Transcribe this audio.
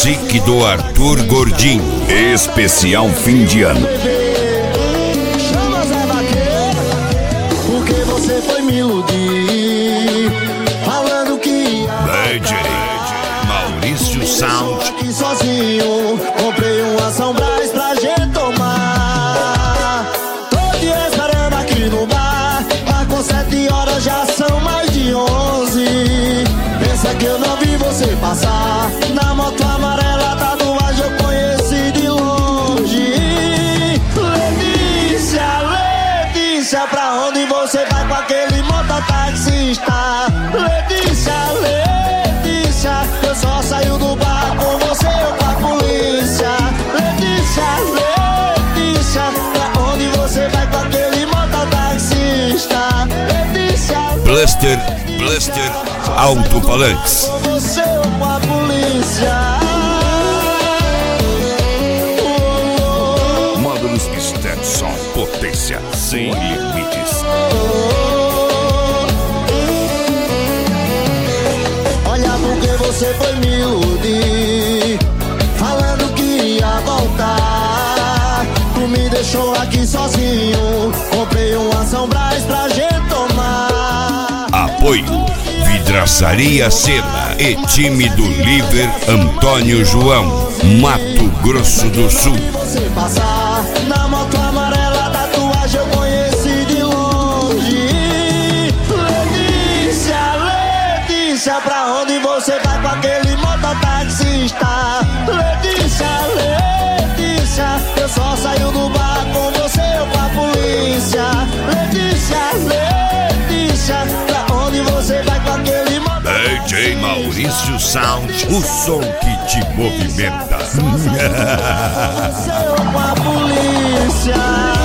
Music do Arthur Gordinho. Especial fim de ano. Chama Zé Vaqueiro, porque você foi me iludir, falando que ia DJ Maurício Sound. aqui sozinho, comprei uma São Brás pra gente tomar. Tô te esperando aqui no bar, com 7 horas já são mais de 11. Pensa que eu não vi você passar, na moto amarela tatuagem eu conheci de longe. Letícia, pra onde você vai com aquele mototaxista? Letícia, eu só saio do bar com você ou com a polícia. Letícia, pra onde você vai com aquele mototaxista? Blaster Alto-Falantes. Com você ou com a polícia? Módulos Stetson, potência sem limites. Olha porque você foi me iludir, falando que ia voltar. Tu me deixou aqui sozinho, comprei uma São Brás pra gente tomar. Apoio Vidraçaria Sena e time do Liver Antônio João, Mato Grosso do Sul. Você passar na moto amarela, tatuagem eu conheci de longe. Letícia, pra onde você vai com aquele mototaxista? Letícia, eu só saio do bar com você ou com a polícia. Letícia, pra onde você vai com aquele mototaxista? DJ Maurício Sound, o som que te movimenta. Você ou com a polícia?